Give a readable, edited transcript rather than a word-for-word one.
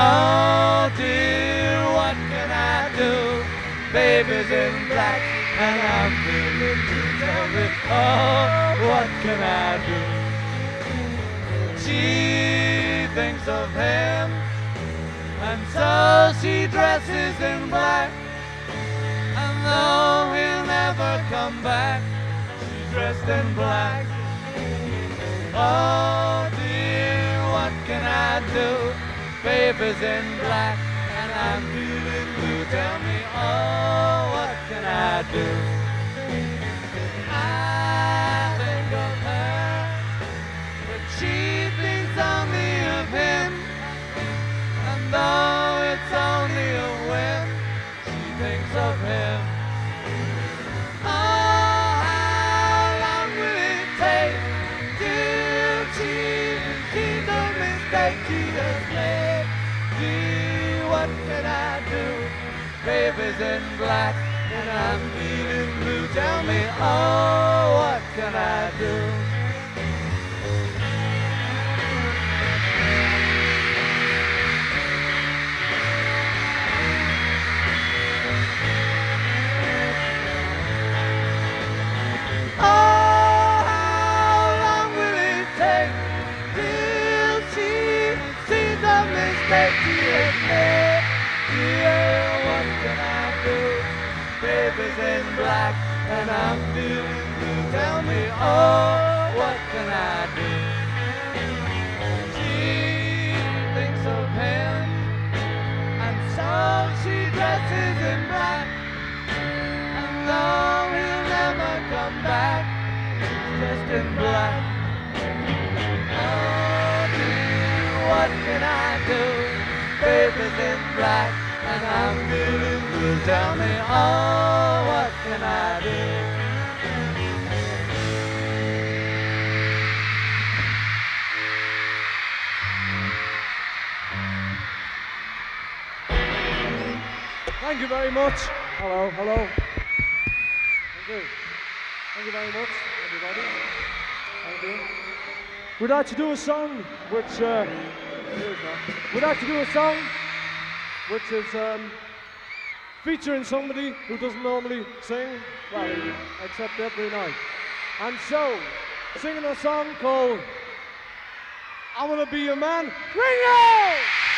Oh dear, what can I do? Baby's in black and I'm feeling blue. Tell me, oh, what can I do? She thinks of him and so she dresses in black. And though he'll never come back, she's dressed in black. Oh dear, what can I do? Baby's in black and I'm feeling blue. Tell me, oh, what can I do? I think of her, but she thinks only of him. And though it's only a whim, she thinks of him. Oh, how long will it take till she sees the mistake she has made? Gee, what can I do? Baby's in black and I'm feeling blue. Tell me, oh, what can I do? Oh, how long will it take till she sees the mistake she has made? Yeah, what can I do? Baby's in black and I'm feeling blue. Tell me, oh, what can I do? She thinks of him and so she dresses in black. And though he'll never come back, he's dressed in black. Oh dear, what can I do? Baby's in black and I'm feeling blue. Tell me, oh, what can I do? Thank you very much. Hello, hello. Thank you. Thank you very much, everybody. Thank you. We'd like to do a song which is featuring somebody who doesn't normally sing, well, except every night. And so, singing a song called I Wanna Be Your Man, Ringo!